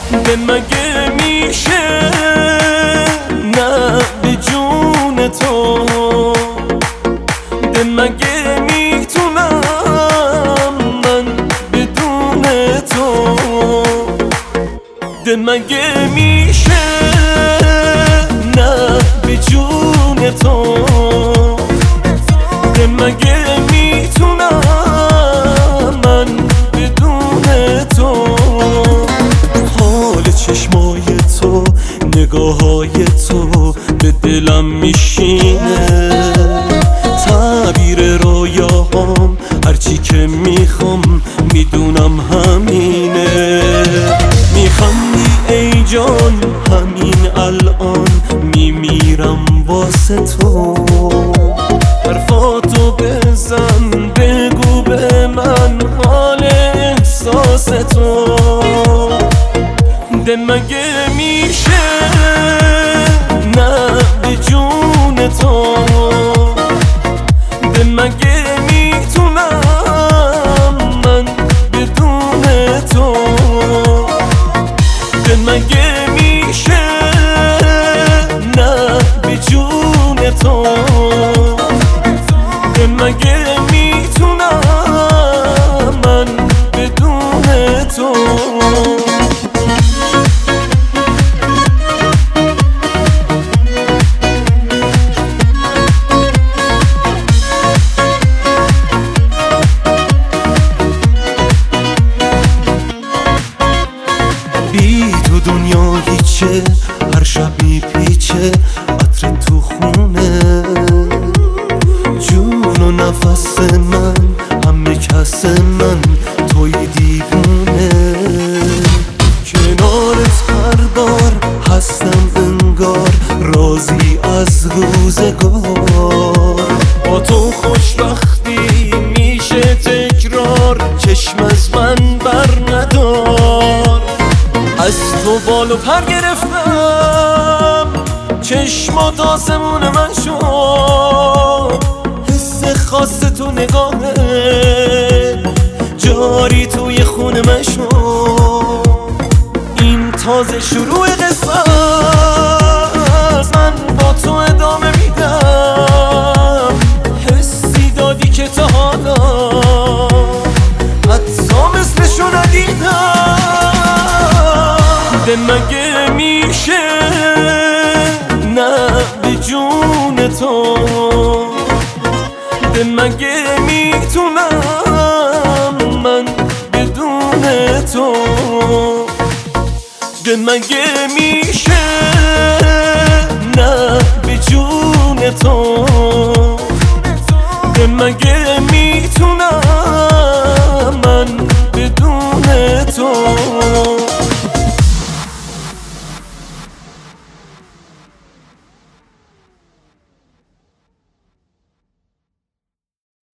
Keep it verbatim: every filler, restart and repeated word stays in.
ده مگه میشه نه به جون تو، ده مگه میتونم من بدون تو، ده مگه میشه نه به جون تو، ده مگه میتونم من بدون تو. حال چشمای تو، نگاههای تو به دلم میشینه، تعبیر رویاهام هرچی که میخوام میدونم همینه. میخوندی ای جان همین الان میمیرم واسه تو، حرفاتو بزن بگو به من حال احساس تو، ده مگه میشه نه به جون تو، ده مگه میتونم من بدون تو، ده مگه میشه نه به جون تو، ده مگه میتونم من بدون تو. بی تو دنیا هیچه، هر شب میپیچه عطر تو خونه، جون و نفس من همه کس من توی دیوونه. کنارت هر بار هستم انگار راضی از روزگار، با تو خوشبختی میشه تکرار، چشم از من بر ندار. از تو بال و پر گرفتم، چشمات آسمون من شد، حس خاص تو نگاهه جاری توی خون من شد. این تازه شروع قصه، من با تو ادامه میدم، حسی دادی که تا حالا حتی مثلشو ندیدم. ده مگه میشه نه به جون تو، ده مگه میتونم من بدون تو، ده مگه میشه